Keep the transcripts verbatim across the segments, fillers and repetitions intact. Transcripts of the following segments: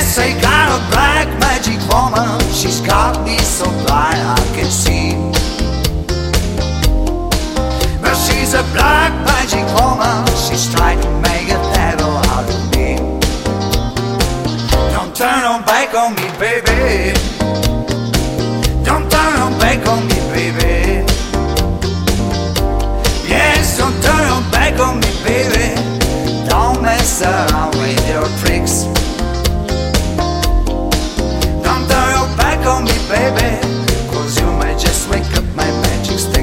Yes, I got a black magic woman. She's got me so blind I can see. But she's a black magic woman. She's trying to make a devil out of me. Don't turn on back on me, baby. Don't turn on back on me, baby. Yes, don't turn on back on me, baby. Don't mess around with your tricks. Don't turn your back on me, baby, 'cause you might just wake up my magic stick.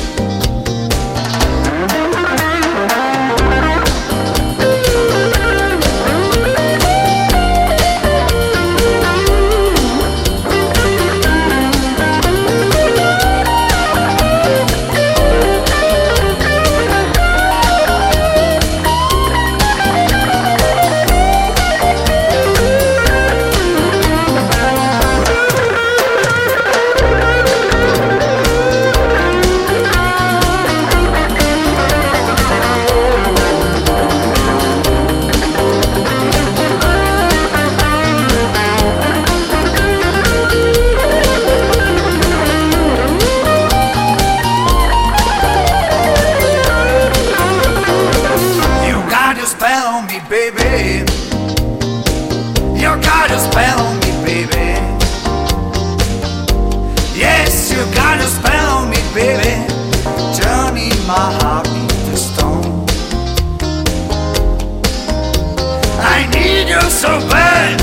Baby, you got a spell on me, baby. Yes, you got a spell on me, baby, turning my heart into stone. I need you so bad,